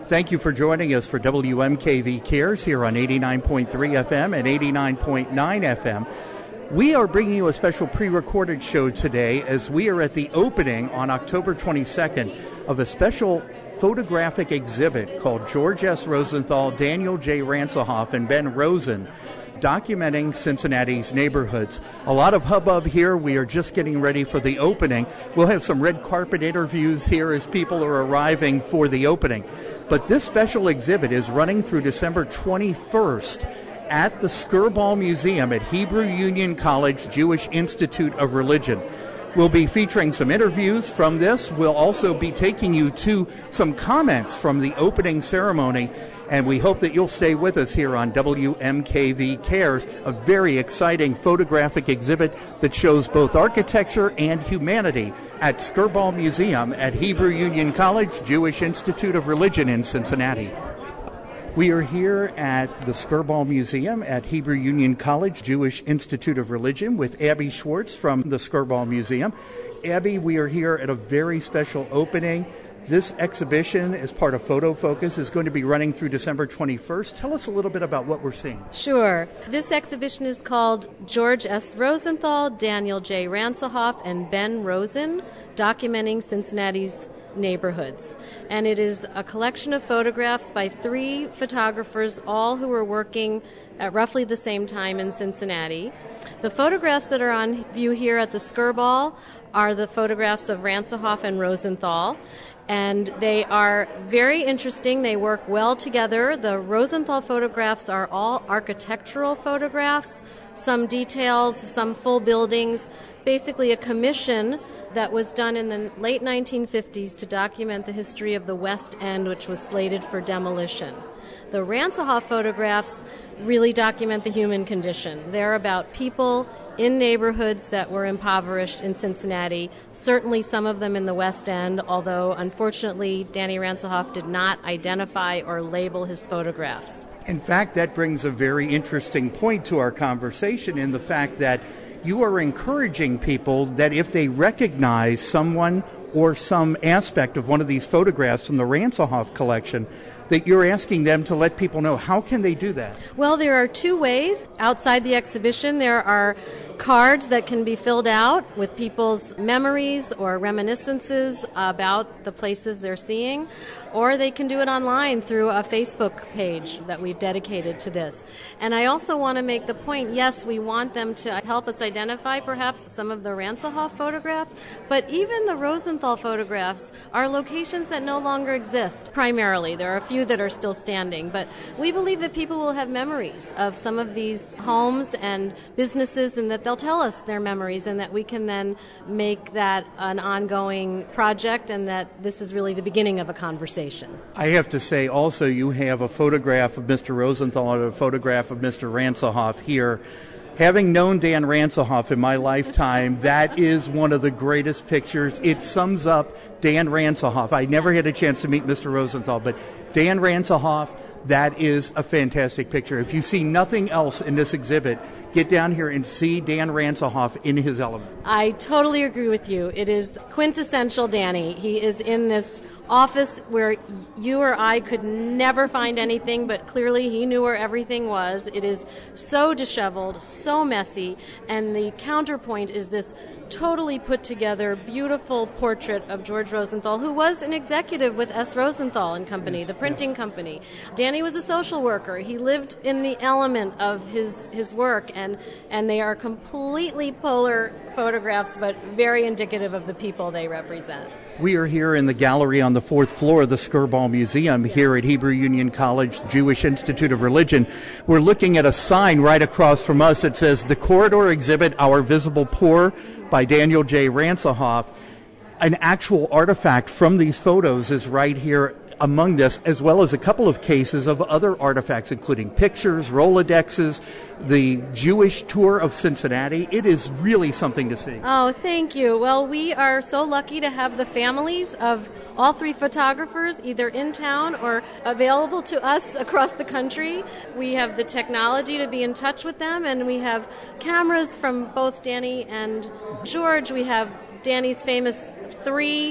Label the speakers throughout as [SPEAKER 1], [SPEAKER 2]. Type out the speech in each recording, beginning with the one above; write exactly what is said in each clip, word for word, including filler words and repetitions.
[SPEAKER 1] Thank you for joining us for W M K V Cares here on eighty-nine point three F M and eighty-nine point nine F M. We are bringing you a special pre-recorded show today as we are at the opening on October twenty-second of a special photographic exhibit called George S. Rosenthal, Daniel J. Ransohoff, and Ben Rosen, documenting Cincinnati's neighborhoods. A lot of hubbub here. We are just getting ready for the opening. We'll have some red carpet interviews here as people are arriving for the opening. But this special exhibit is running through December twenty-first at the Skirball Museum at Hebrew Union College Jewish Institute of Religion. We'll be featuring some interviews from this. We'll also be taking you to some comments from the opening ceremony, and we hope that you'll stay with us here on W M K V Cares, a very exciting photographic exhibit that shows both architecture and humanity at Skirball Museum at Hebrew Union College Jewish Institute of Religion in Cincinnati. We are here at the Skirball Museum at Hebrew Union College Jewish Institute of Religion with Abby Schwartz from the Skirball Museum. Abby, we are here at a very special opening. This exhibition, as part of Photo Focus, is going to be running through December twenty-first. Tell us a little bit about what we're seeing.
[SPEAKER 2] Sure. This exhibition is called George S. Rosenthal, Daniel J. Ransohoff, and Ben Rosen, Documenting Cincinnati's Neighborhoods. And it is a collection of photographs by three photographers, all who were working at roughly the same time in Cincinnati. The photographs that are on view here at the Skirball are the photographs of Ransohoff and Rosenthal. And they are very interesting. They work well together. The Rosenthal photographs are all architectural photographs, some details, some full buildings, basically a commission that was done in the late nineteen fifties to document the history of the West End, which was slated for demolition. The Ransohoff photographs really document the human condition. They're about people in neighborhoods that were impoverished in Cincinnati, certainly some of them in the West End, although unfortunately Danny Ransohoff did not identify or label his photographs.
[SPEAKER 1] In fact, that brings a very interesting point to our conversation in the fact that you are encouraging people that if they recognize someone or some aspect of one of these photographs from the Ransohoff collection, that you're asking them to let people know. How can they do that?
[SPEAKER 2] Well, there are two ways. Outside the exhibition, there are cards that can be filled out with people's memories or reminiscences about the places they're seeing, or they can do it online through a Facebook page that we've dedicated to this. And I also want to make the point, yes, we want them to help us identify perhaps some of the Ransohoff photographs, but even the Rosenthal photographs are locations that no longer exist primarily. There are a few that are still standing, but we believe that people will have memories of some of these homes and businesses, and that they'll tell us their memories, and that we can then make that an ongoing project, and that this is really the beginning of a conversation.
[SPEAKER 1] I have to say also you have a photograph of Mister Rosenthal and a photograph of Mister Ransohoff here. Having known Dan Ransohoff in my lifetime, that is one of the greatest pictures. It sums up Dan Ransohoff. I never had a chance to meet Mister Rosenthal, but Dan Ransohoff, that is a fantastic picture. If you see nothing else in this exhibit, get down here and see Dan Ransohoff in his element.
[SPEAKER 2] I totally agree with you. It is quintessential Danny. He is in this office where you or I could never find anything, but clearly he knew where everything was. It is so disheveled, so messy, and the counterpoint is this totally put together, beautiful portrait of George Rosenthal, who was an executive with S. Rosenthal and Company, the printing company. Danny was a social worker. He lived in the element of his, his work, and, and they are completely polar photographs, but very indicative of the people they represent.
[SPEAKER 1] We are here in the gallery on the fourth floor of the Skirball Museum here at Hebrew Union College, Jewish Institute of Religion. We're looking at a sign right across from us that says, "The Corridor Exhibit, Our Visible Poor," by Daniel J. Ransohoff. An actual artifact from these photos is right here among this, as well as a couple of cases of other artifacts, including pictures, Rolodexes, the Jewish tour of Cincinnati. It is really something to see.
[SPEAKER 2] Oh, thank you. Well, we are so lucky to have the families of all three photographers either in town or available to us across the country. We have the technology to be in touch with them, and we have cameras from both Danny and George. We have Danny's famous three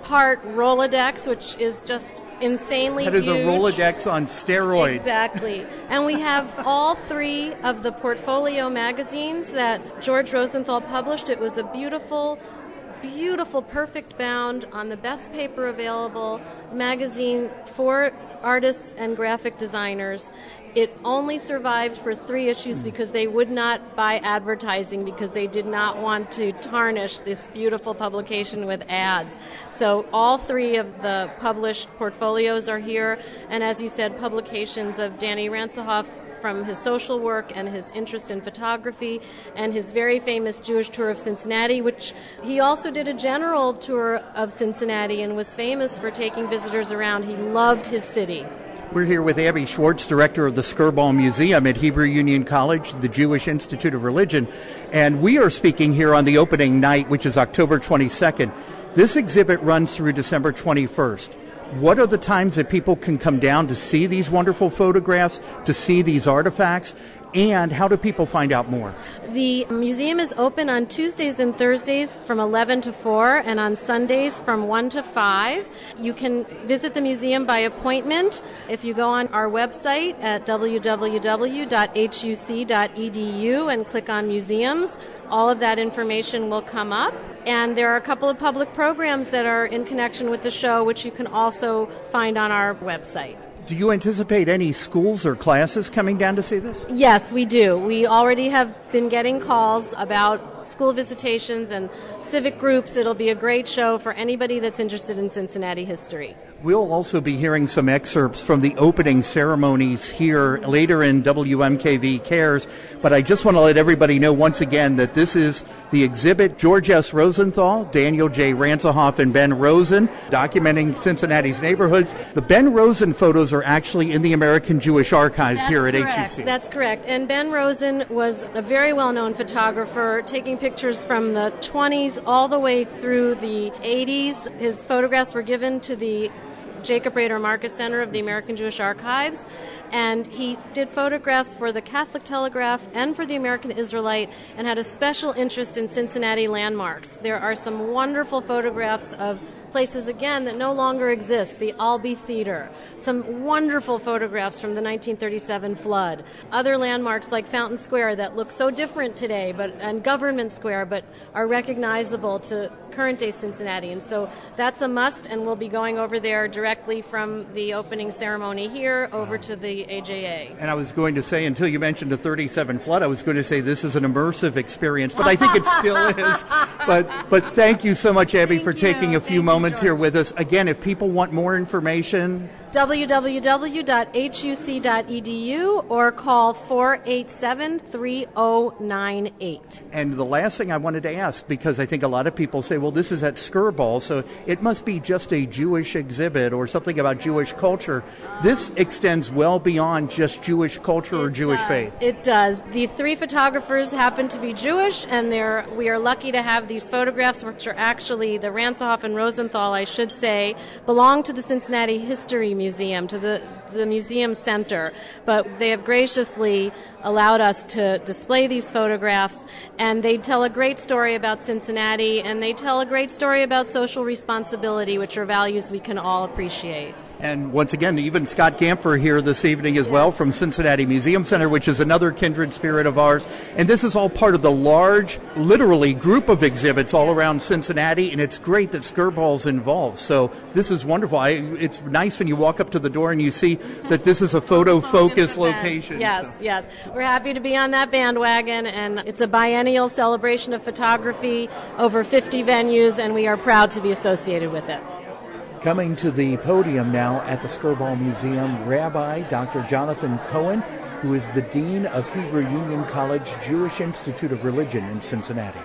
[SPEAKER 2] part Rolodex, which is just insanely huge.
[SPEAKER 1] That is a Rolodex on steroids.
[SPEAKER 2] Exactly. And we have all three of the portfolio magazines that George Rosenthal published. It was a beautiful, beautiful, perfect bound on the best paper available magazine for artists and graphic designers. It only survived for three issues because they would not buy advertising because they did not want to tarnish this beautiful publication with ads. So all three of the published portfolios are here, and as you said, publications of Danny Ransohoff from his social work and his interest in photography and his very famous Jewish tour of Cincinnati, which he also did a general tour of Cincinnati and was famous for taking visitors around. He loved his city.
[SPEAKER 1] We're here with Abby Schwartz, director of the Skirball Museum at Hebrew Union College, the Jewish Institute of Religion, and we are speaking here on the opening night, which is October twenty-second. This exhibit runs through December twenty-first. What are the times that people can come down to see these wonderful photographs, to see these artifacts, and how do people find out more?
[SPEAKER 2] The museum is open on Tuesdays and Thursdays from eleven to four and on Sundays from one to five. You can visit the museum by appointment if you go on our website at w w w dot h u c dot e d u and click on museums. All of that information will come up. And there are a couple of public programs that are in connection with the show, which you can also find on our website.
[SPEAKER 1] Do you anticipate any schools or classes coming down to see this?
[SPEAKER 2] Yes, we do. We already have been getting calls about school visitations and civic groups. It'll be a great show for anybody that's interested in Cincinnati history.
[SPEAKER 1] We'll also be hearing some excerpts from the opening ceremonies here later in W M K V Cares, but I just want to let everybody know once again that this is the exhibit George S. Rosenthal, Daniel J. Ransohoff, and Ben Rosen, documenting Cincinnati's neighborhoods. The Ben Rosen photos are actually in the American Jewish Archives
[SPEAKER 2] That's
[SPEAKER 1] here at
[SPEAKER 2] correct.
[SPEAKER 1] H U C.
[SPEAKER 2] That's correct. And Ben Rosen was a very well-known photographer, taking pictures from the twenties all the way through the eighties. His photographs were given to the Jacob Rader Marcus Center of the American Jewish Archives, and he did photographs for the Catholic Telegraph and for the American Israelite and had a special interest in Cincinnati landmarks. There are some wonderful photographs of places, again, that no longer exist, the Albee Theater, some wonderful photographs from the nineteen thirty-seven flood, other landmarks like Fountain Square that look so different today, but and Government Square, but are recognizable to current-day Cincinnati. And so that's a must, and we'll be going over there directly from the opening ceremony here over to the A J A.
[SPEAKER 1] And I was going to say, until you mentioned the thirty-seven flood, I was going to say this is an immersive experience, but I think it still is. But but thank you so much, Abby,
[SPEAKER 2] thank
[SPEAKER 1] for
[SPEAKER 2] you.
[SPEAKER 1] taking a few
[SPEAKER 2] thank
[SPEAKER 1] moments
[SPEAKER 2] you,
[SPEAKER 1] here with us. Again, if people want more information,
[SPEAKER 2] w w w dot h u c dot e d u or call four eight seven, three zero nine eight.
[SPEAKER 1] And the last thing I wanted to ask, because I think a lot of people say, well, this is at Skirball, so it must be just a Jewish exhibit or something about Jewish culture. This extends well beyond just Jewish culture or
[SPEAKER 2] It
[SPEAKER 1] Jewish
[SPEAKER 2] does.
[SPEAKER 1] faith.
[SPEAKER 2] It does. The three photographers happen to be Jewish, and they're, we are lucky to have these photographs, which are actually the Ransohoff and Rosenthal, I should say, belong to the Cincinnati History Museum, to the, to the museum center. But they have graciously allowed us to display these photographs, and they tell a great story about Cincinnati, and they tell a great story about social responsibility, which are values we can all appreciate.
[SPEAKER 1] And once again, even Scott Gamper here this evening as well from Cincinnati Museum Center, which is another kindred spirit of ours. And this is all part of the large, literally, group of exhibits all around Cincinnati, and it's great that Skirball's involved. So this is wonderful. I, it's nice when you walk up to the door and you see that this is a photo-focused location.
[SPEAKER 2] Yes,
[SPEAKER 1] so.
[SPEAKER 2] yes. We're happy to be on that bandwagon, and it's a biennial celebration of photography, over fifty venues, and we are proud to be associated with it.
[SPEAKER 1] Coming to the podium now at the Skirball Museum, Rabbi Doctor Jonathan Cohen, who is the Dean of Hebrew Union College Jewish Institute of Religion in Cincinnati.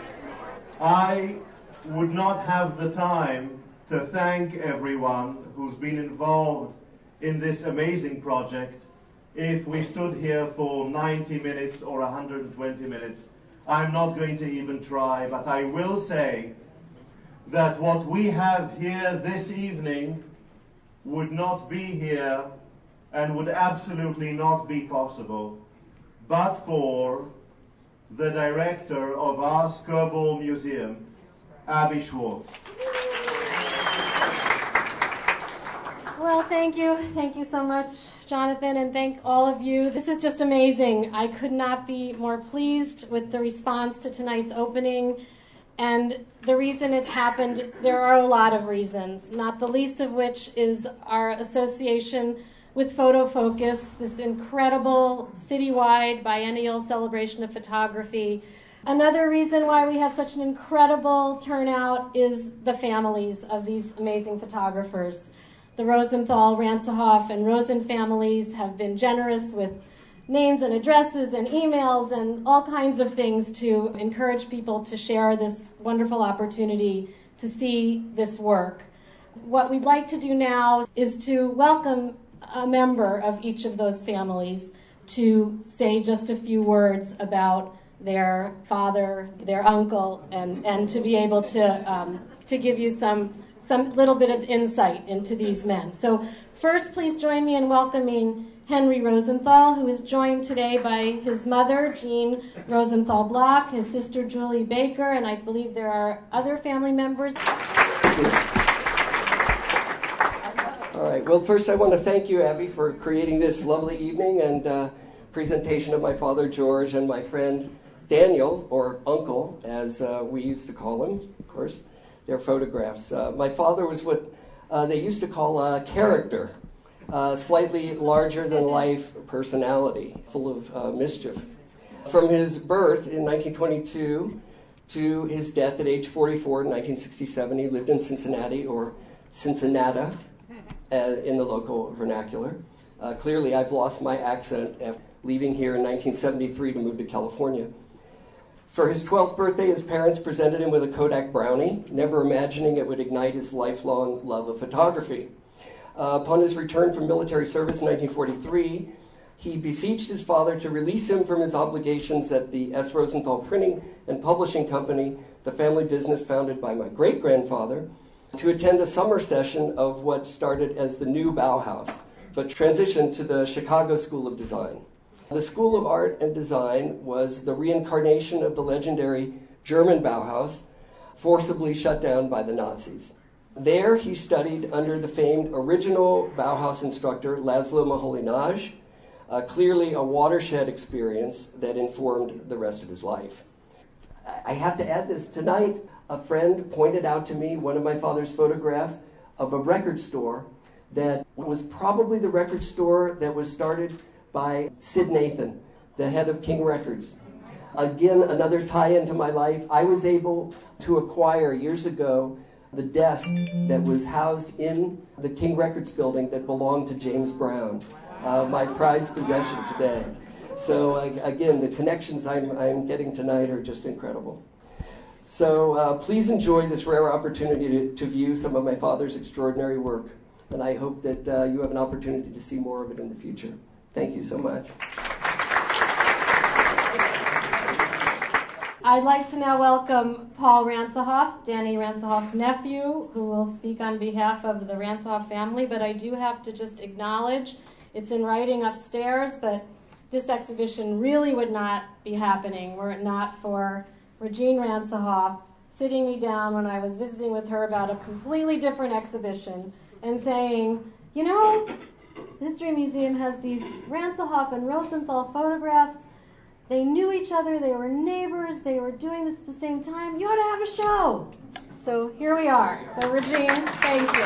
[SPEAKER 3] I would not have the time to thank everyone who's been involved in this amazing project if we stood here for ninety minutes or one hundred twenty minutes. I'm not going to even try, but I will say that what we have here this evening would not be here and would absolutely not be possible but for the director of our Skirball Museum, Abby Schwartz.
[SPEAKER 2] Well, thank you. Thank you so much, Jonathan, and thank all of you. This is just amazing. I could not be more pleased with the response to tonight's opening. And the reason it happened, there are a lot of reasons, not the least of which is our association with Photo Focus, this incredible citywide biennial celebration of photography. Another reason why we have such an incredible turnout is the families of these amazing photographers. The Rosenthal, Ransohoff, and Rosen families have been generous with names and addresses and emails and all kinds of things to encourage people to share this wonderful opportunity to see this work. What we'd like to do now is to welcome a member of each of those families to say just a few words about their father, their uncle, and, and to be able to, um, to give you some, some little bit of insight into these men. So first, please join me in welcoming Henry Rosenthal, who is joined today by his mother, Jean Rosenthal Block, his sister, Julie Baker, and I believe there are other family members.
[SPEAKER 4] All right. Well, first I want to thank you, Abby, for creating this lovely evening and uh, presentation of my father, George, and my friend, Daniel, or Uncle, as uh, we used to call him, of course, their photographs. Uh, my father was what uh, they used to call a character. Uh, slightly larger-than-life personality, full of uh, mischief. From his birth in nineteen twenty-two to his death at age forty-four in nineteen sixty-seven, he lived in Cincinnati, or Cincinnati, uh, in the local vernacular. Uh, clearly, I've lost my accent after leaving here in nineteen seventy-three to move to California. For his twelfth birthday, his parents presented him with a Kodak Brownie, never imagining it would ignite his lifelong love of photography. Uh, upon his return from military service in nineteen forty-three, he beseeched his father to release him from his obligations at the S. Rosenthal Printing and Publishing Company, the family business founded by my great-grandfather, to attend a summer session of what started as the new Bauhaus, but transitioned to the Chicago School of Design. The School of Art and Design was the reincarnation of the legendary German Bauhaus, forcibly shut down by the Nazis. There, he studied under the famed original Bauhaus instructor, Laszlo Moholy-Nagy, uh, clearly a watershed experience that informed the rest of his life. I have to add this. Tonight, a friend pointed out to me one of my father's photographs of a record store that was probably the record store that was started by Sid Nathan, the head of King Records. Again, another tie-in to my life. I was able to acquire years ago the desk that was housed in the King Records building that belonged to James Brown, uh, my prized possession today. So uh, again, the connections I'm, I'm getting tonight are just incredible. So uh, please enjoy this rare opportunity to, to view some of my father's extraordinary work, and I hope that uh, you have an opportunity to see more of it in the future. Thank you so much.
[SPEAKER 2] I'd like to now welcome Paul Ransohoff, Danny Ransohoff's nephew, who will speak on behalf of the Ransohoff family, but I do have to just acknowledge, it's in writing upstairs, but this exhibition really would not be happening were it not for Regine Ransohoff sitting me down when I was visiting with her about a completely different exhibition and saying, you know, the History Museum has these Ransohoff and Rosenthal photographs. They knew each other, they were neighbors, they were doing this at the same time. You ought to have a show. So here we are. So Regine, thank you.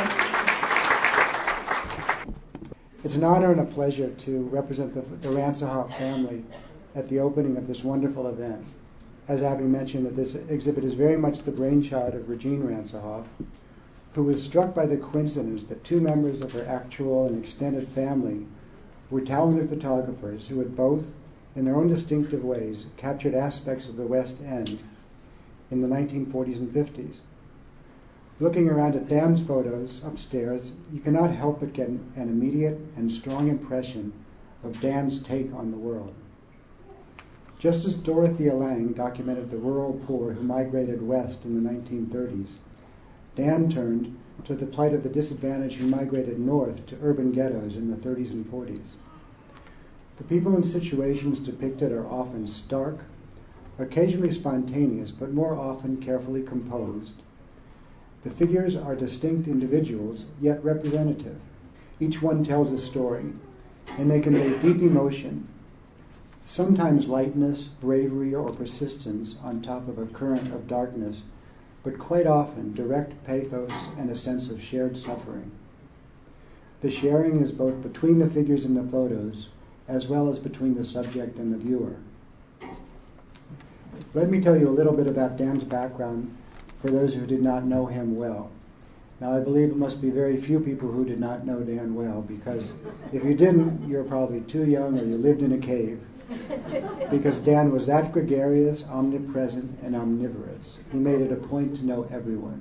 [SPEAKER 5] It's an honor and a pleasure to represent the, the Ransohoff family at the opening of this wonderful event. As Abby mentioned, that this exhibit is very much the brainchild of Regine Ransohoff, who was struck by the coincidence that two members of her actual and extended family were talented photographers who had both, in their own distinctive ways, captured aspects of the West End in the nineteen forties and fifties. Looking around at Dan's photos upstairs, you cannot help but get an immediate and strong impression of Dan's take on the world. Just as Dorothea Lange documented the rural poor who migrated west in the nineteen thirties, Dan turned to the plight of the disadvantaged who migrated north to urban ghettos in the thirties and forties. The people and situations depicted are often stark, occasionally spontaneous, but more often carefully composed. The figures are distinct individuals, yet representative. Each one tells a story, and they convey deep emotion, sometimes lightness, bravery, or persistence on top of a current of darkness, but quite often direct pathos and a sense of shared suffering. The sharing is both between the figures in the photos as well as between the subject and the viewer. Let me tell you a little bit about Dan's background for those who did not know him well. Now, I believe it must be very few people who did not know Dan well, because if you didn't, you're probably too young or you lived in a cave. Because Dan was that gregarious, omnipresent, and omnivorous. He made it a point to know everyone.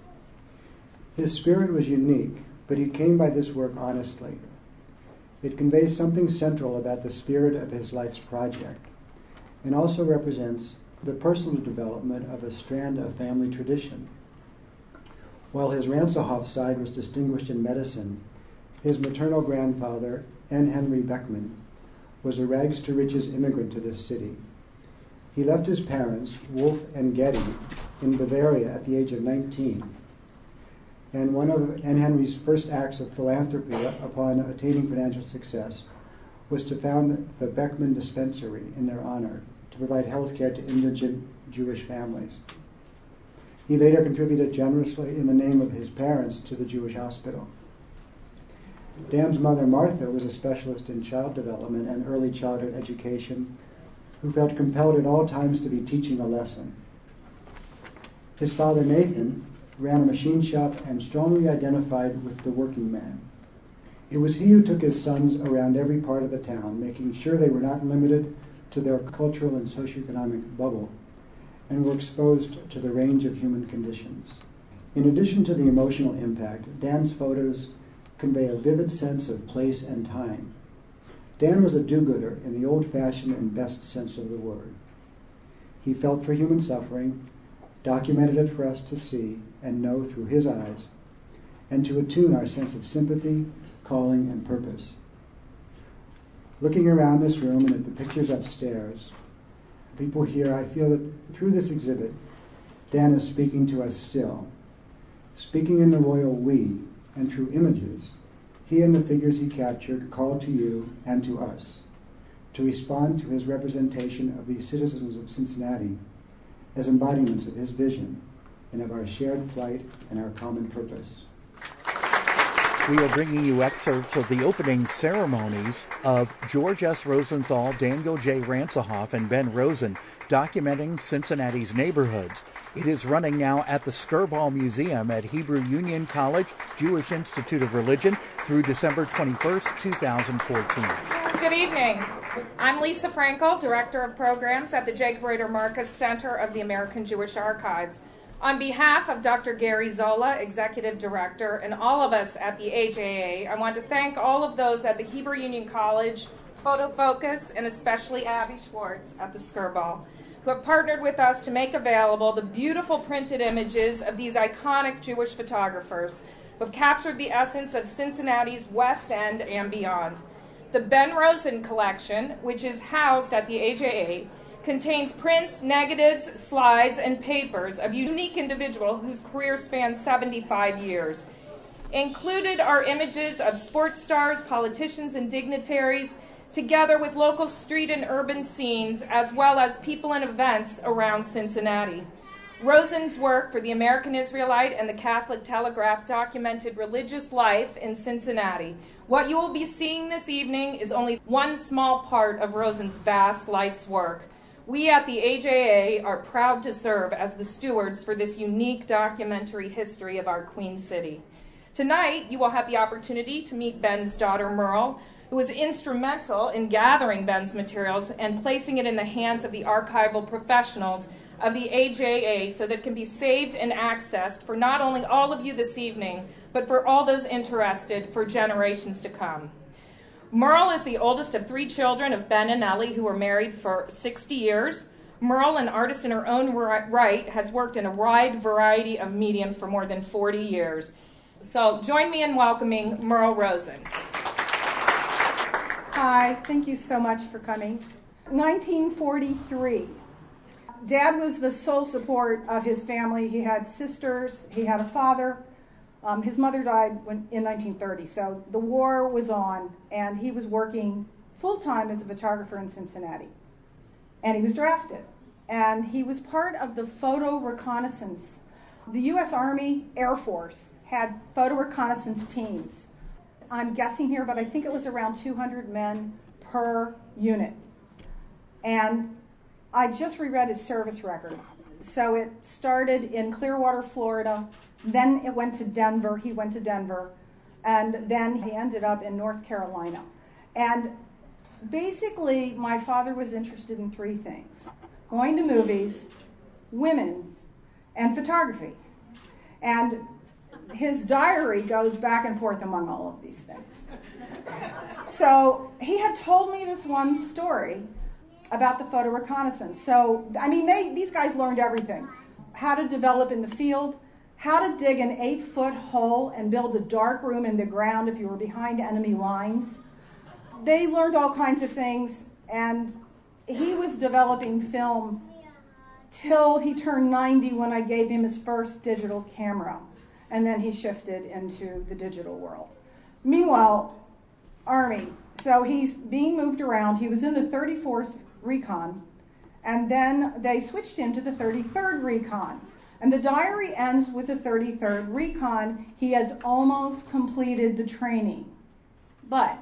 [SPEAKER 5] His spirit was unique, but he came by this work honestly. It conveys something central about the spirit of his life's project, and also represents the personal development of a strand of family tradition. While his Ransohoff side was distinguished in medicine, his maternal grandfather, N. Henry Beckman, was a rags-to-riches immigrant to this city. He left his parents, Wolf and Getty, in Bavaria at the age of nineteen. And one of N. Henry's first acts of philanthropy upon attaining financial success was to found the Beckman Dispensary in their honor to provide health care to indigent Jewish families. He later contributed generously in the name of his parents to the Jewish hospital. Dan's mother, Martha, was a specialist in child development and early childhood education who felt compelled at all times to be teaching a lesson. His father, Nathan, ran a machine shop and strongly identified with the working man. It was he who took his sons around every part of the town, making sure they were not limited to their cultural and socioeconomic bubble, and were exposed to the range of human conditions. In addition to the emotional impact, Dan's photos convey a vivid sense of place and time. Dan was a do-gooder in the old-fashioned and best sense of the word. He felt for human suffering, documented it for us to see and know through his eyes, and to attune our sense of sympathy, calling, and purpose. Looking around this room and at the pictures upstairs, people here, I feel that through this exhibit, Dan is speaking to us still, speaking in the royal we, and through images, he and the figures he captured call to you and to us to respond to his representation of these citizens of Cincinnati as embodiments of his vision and of our shared plight and our common purpose.
[SPEAKER 1] We are bringing you excerpts of the opening ceremonies of George S. Rosenthal, Daniel J. Ransohoff, and Ben Rosen, documenting Cincinnati's neighborhoods. It is running now at the Skirball Museum at Hebrew Union College, Jewish Institute of Religion, through December twenty-first, twenty fourteen.
[SPEAKER 6] Good evening. I'm Lisa Frankel, Director of Programs at the Jacob Rader Marcus Center of the American Jewish Archives. On behalf of Doctor Gary Zola, Executive Director, and all of us at the A J A, I want to thank all of those at the Hebrew Union College, Photo Focus, and especially Abby Schwartz at the Skirball, who have partnered with us to make available the beautiful printed images of these iconic Jewish photographers who have captured the essence of Cincinnati's West End and beyond. The Ben Rosen collection, which is housed at the A J A, contains prints, negatives, slides, and papers of unique individuals whose career spans seventy-five years. Included are images of sports stars, politicians, and dignitaries, together with local street and urban scenes, as well as people and events around Cincinnati. Rosen's work for the American Israelite and the Catholic Telegraph documented religious life in Cincinnati. What you will be seeing this evening is only one small part of Rosen's vast life's work. We at the A J A are proud to serve as the stewards for this unique documentary history of our Queen City. Tonight, you will have the opportunity to meet Ben's daughter, Merle, who was instrumental in gathering Ben's materials and placing it in the hands of the archival professionals of the A J A so that it can be saved and accessed for not only all of you this evening, but for all those interested for generations to come. Merle is the oldest of three children of Ben and Ellie, who were married for sixty years. Merle, an artist in her own right, has worked in a wide variety of mediums for more than forty years. So join me in welcoming Merle Rosen.
[SPEAKER 7] Hi, thank you so much for coming. nineteen forty-three. Dad was the sole support of his family. He had sisters, he had a father, Um, his mother died when, in nineteen thirty, so the war was on, and he was working full-time as a photographer in Cincinnati. And he was drafted. And he was part of the photo reconnaissance. The U S Army Air Force had photo reconnaissance teams. I'm guessing here, but I think it was around two hundred men per unit. And I just reread his service record. So it started in Clearwater, Florida. Then it went to Denver. He went to Denver. And then he ended up in North Carolina. And basically, my father was interested in three things: going to movies, women, and photography. And his diary goes back and forth among all of these things. So he had told me this one story about the photo reconnaissance. So, I mean, they, these guys learned everything. How to develop in the field, how to dig an eight-foot hole and build a dark room in the ground if you were behind enemy lines. They learned all kinds of things, and he was developing film till he turned ninety when I gave him his first digital camera, and then he shifted into the digital world. Meanwhile, Army, so he's being moved around. He was in the thirty-fourth Recon, and then they switched him to the thirty-third Recon. And the diary ends with the thirty-third Recon. He has almost completed the training. But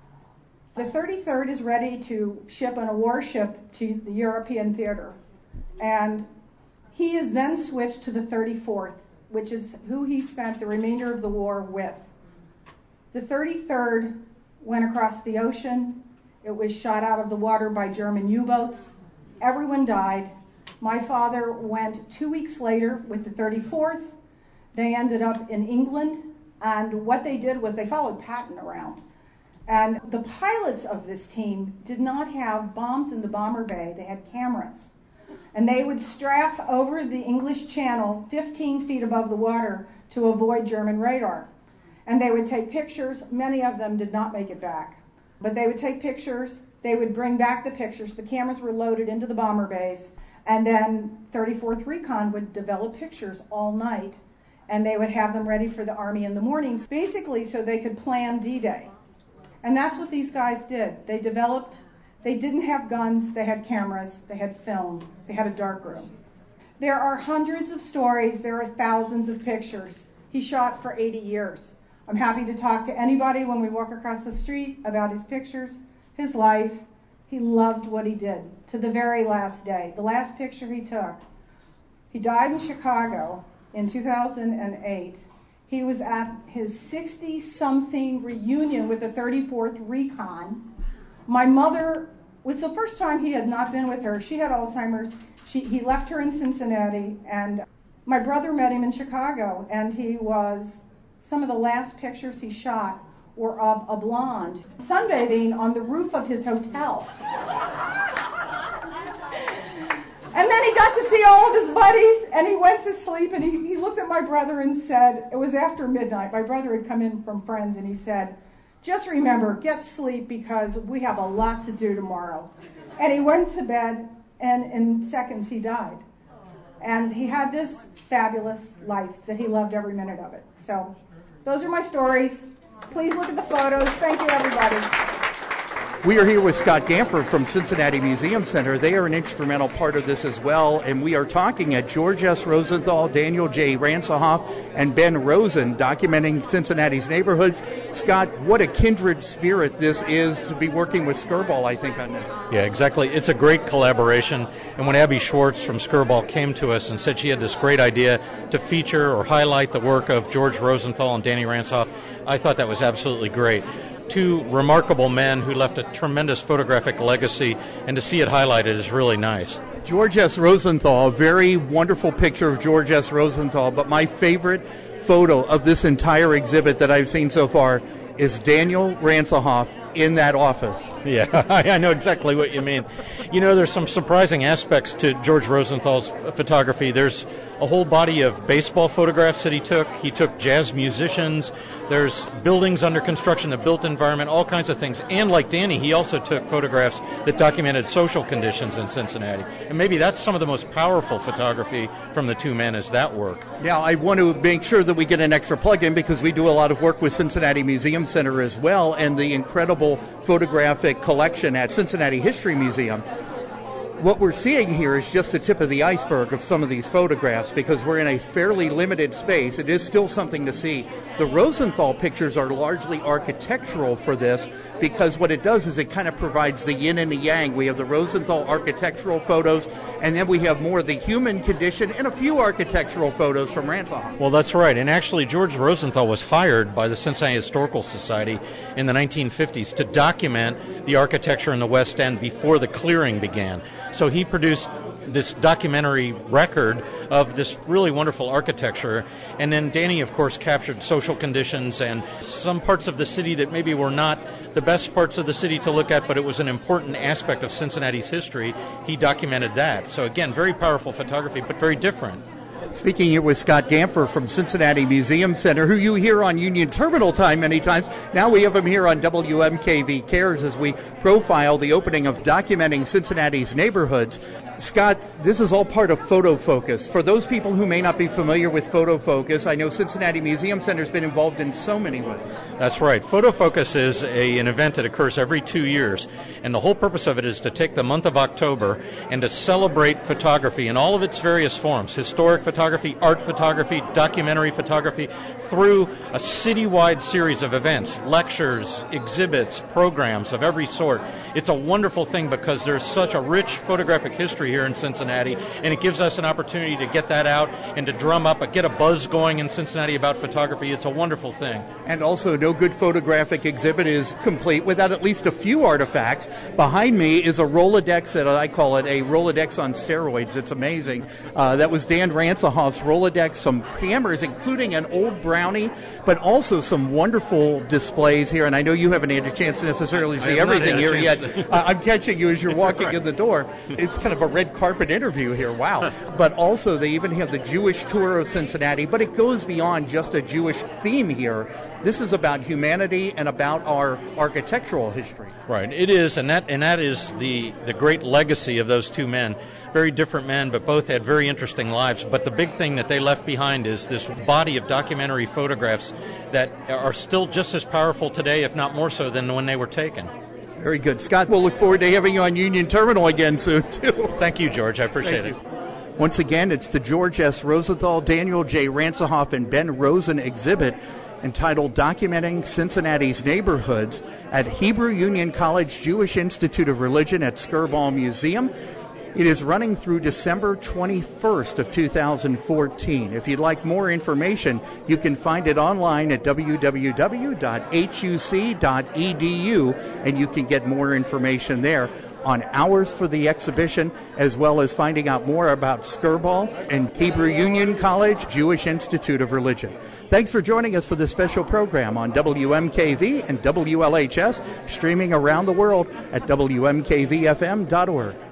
[SPEAKER 7] the thirty-third is ready to ship on a warship to the European theater. And he is then switched to the thirty-fourth, which is who he spent the remainder of the war with. The thirty-third went across the ocean. It was shot out of the water by German U-boats. Everyone died. My father went two weeks later with the thirty-fourth. They ended up in England, and what they did was they followed Patton around. And the pilots of this team did not have bombs in the bomber bay. They had cameras. And they would strafe over the English Channel fifteen feet above the water to avoid German radar. And they would take pictures. Many of them did not make it back. But they would take pictures. They would bring back the pictures. The cameras were loaded into the bomber bays. And then thirty-fourth Recon would develop pictures all night. And they would have them ready for the Army in the mornings, basically so they could plan D-Day. And that's what these guys did. They developed, they didn't have guns, they had cameras, they had film, they had a darkroom. There are hundreds of stories, there are thousands of pictures. He shot for eighty years. I'm happy to talk to anybody when we walk across the street about his pictures, his life. He loved what he did to the very last day. The last picture he took, he died in Chicago in two thousand eight. He was at his sixty-something reunion with the thirty-fourth Recon. My mother, was the first time he had not been with her. She had Alzheimer's. She, he left her in Cincinnati, and my brother met him in Chicago, and he was, some of the last pictures he shot were of a blonde sunbathing on the roof of his hotel. And then he got to see all of his buddies, and he went to sleep, and he, he looked at my brother and said, it was after midnight, my brother had come in from friends, and he said, just remember, get sleep because we have a lot to do tomorrow. And he went to bed, and in seconds he died. And he had this fabulous life that he loved every minute of it. So those are my stories. Please look at the photos. Thank you, everybody.
[SPEAKER 1] We are here with Scott Gamper from Cincinnati Museum Center. They are an instrumental part of this as well, and we are talking at George S. Rosenthal, Daniel J. Ransohoff, and Ben Rosen, documenting Cincinnati's neighborhoods. Scott, what a kindred spirit this is to be working with Skirball, I think, on this.
[SPEAKER 8] Yeah, exactly. It's a great collaboration, and when Abby Schwartz from Skirball came to us and said she had this great idea to feature or highlight the work of George Rosenthal and Danny Ransohoff, I thought that was absolutely great. Two remarkable men who left a tremendous photographic legacy, and to see it highlighted is really nice.
[SPEAKER 1] George S. Rosenthal, a very wonderful picture of George S. Rosenthal, but my favorite photo of this entire exhibit that I've seen so far is Daniel Ransohoff in that office.
[SPEAKER 8] Yeah, I know exactly what you mean. You know, there's some surprising aspects to George Rosenthal's photography. There's a whole body of baseball photographs that he took. He took jazz musicians. There's buildings under construction, the built environment, all kinds of things. And like Danny, he also took photographs that documented social conditions in Cincinnati. And maybe that's some of the most powerful photography from the two men is that work.
[SPEAKER 1] Now, I want to make sure that we get an extra plug in because we do a lot of work with Cincinnati Museum Center as well, and the incredible photographic collection at Cincinnati History Museum. What we're seeing here is just the tip of the iceberg of some of these photographs because we're in a fairly limited space. It is still something to see. The Rosenthal pictures are largely architectural for this because what it does is it kind of provides the yin and the yang. We have the Rosenthal architectural photos, and then we have more of the human condition and a few architectural photos from Ransohoff.
[SPEAKER 8] Well, that's right. And actually, George Rosenthal was hired by the Cincinnati Historical Society in the nineteen fifties to document the architecture in the West End before the clearing began. So he produced this documentary record of this really wonderful architecture. And then Danny, of course, captured social conditions and some parts of the city that maybe were not the best parts of the city to look at, but it was an important aspect of Cincinnati's history. He documented that. So again, very powerful photography, but very different.
[SPEAKER 1] Speaking here with Scott Gamper from Cincinnati Museum Center, who you hear on Union Terminal Time many times. Now we have him here on W M K V Cares as we profile the opening of Documenting Cincinnati's Neighborhoods. Scott, this is all part of Photo Focus. For those people who may not be familiar with Photo Focus, I know Cincinnati Museum Center has been involved in so many ways.
[SPEAKER 8] That's right. Photo Focus is a, an event that occurs every two years, and the whole purpose of it is to take the month of October and to celebrate photography in all of its various forms, historic photography, art photography, documentary photography, through a citywide series of events, lectures, exhibits, programs of every sort. It's a wonderful thing because there's such a rich photographic history here in Cincinnati, and it gives us an opportunity to get that out and to drum up, get a buzz going in Cincinnati about photography. It's a wonderful thing.
[SPEAKER 1] And also, no good photographic exhibit is complete without at least a few artifacts. Behind me is a Rolodex, that I call it a Rolodex on steroids. It's amazing. Uh, that was Dan Ransohoff's Rolodex, some cameras, including an old Brownie, but also some wonderful displays here. And I know you haven't had a chance to necessarily see everything here yet. uh, I'm catching you as you're walking right in the door. It's kind of a red carpet interview here. Wow. But also, they even have the Jewish tour of Cincinnati, but it goes beyond just a Jewish theme here. This is about humanity and about our architectural history.
[SPEAKER 8] Right, it is, and that and that is the, the great legacy of those two men. Very different men, but both had very interesting lives. But the big thing that they left behind is this body of documentary photographs that are still just as powerful today, if not more so, than when they were taken.
[SPEAKER 1] Very good. Scott, we'll look forward to having you on Union Terminal again soon, too.
[SPEAKER 8] Thank you, George. I appreciate
[SPEAKER 1] Thank
[SPEAKER 8] it.
[SPEAKER 1] You. Once again, it's the George S. Rosenthal, Daniel J. Ransohoff, and Ben Rosen exhibit entitled Documenting Cincinnati's Neighborhoods at Hebrew Union College Jewish Institute of Religion at Skirball Museum. It is running through December twenty-first of two thousand fourteen. If you'd like more information, you can find it online at w w w dot h u c dot e d u, and you can get more information there on hours for the exhibition, as well as finding out more about Skirball and Hebrew Union College Jewish Institute of Religion. Thanks for joining us for this special program on W M K V and W L H S, streaming around the world at w m k v f m dot org.